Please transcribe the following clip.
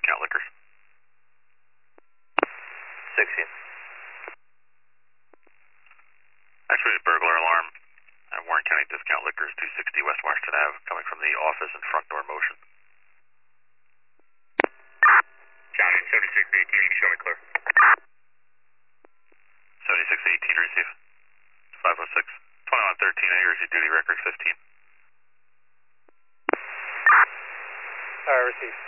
discount liquors. 16. Actually, a burglar alarm at Warren County Discount Liquors, 260 West Washington Ave, coming from the office and front door motion. County 7618, show me clear. 7618, receive. 506. 2113, I here's your duty record, 15. Receive.